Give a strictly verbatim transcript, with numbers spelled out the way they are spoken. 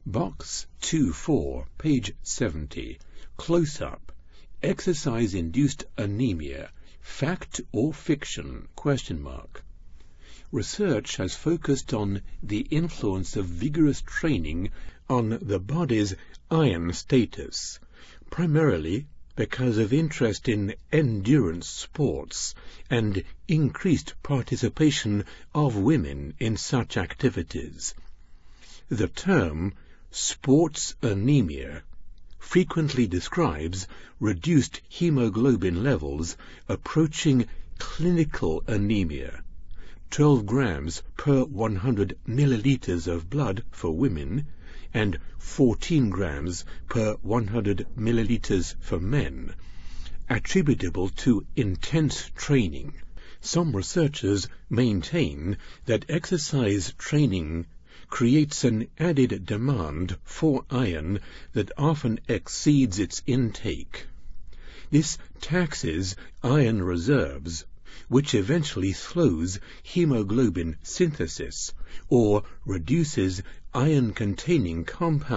Box two four, page seventy. Close-up. Exercise-induced anemia. Fact or fiction? Question mark. Research has focused on the influence of vigorous training on the body's iron status, primarily because of interest in endurance sports and increased participation of women in such activities. The term sports anemia frequently describes reduced hemoglobin levels approaching clinical anemia, twelve grams per one hundred milliliters of blood for women and fourteen grams per one hundred milliliters for men, attributable to intense training. Some researchers maintain that exercise training creates an added demand for iron that often exceeds its intake. This taxes iron reserves, which eventually slows hemoglobin synthesis or reduces iron-containing compounds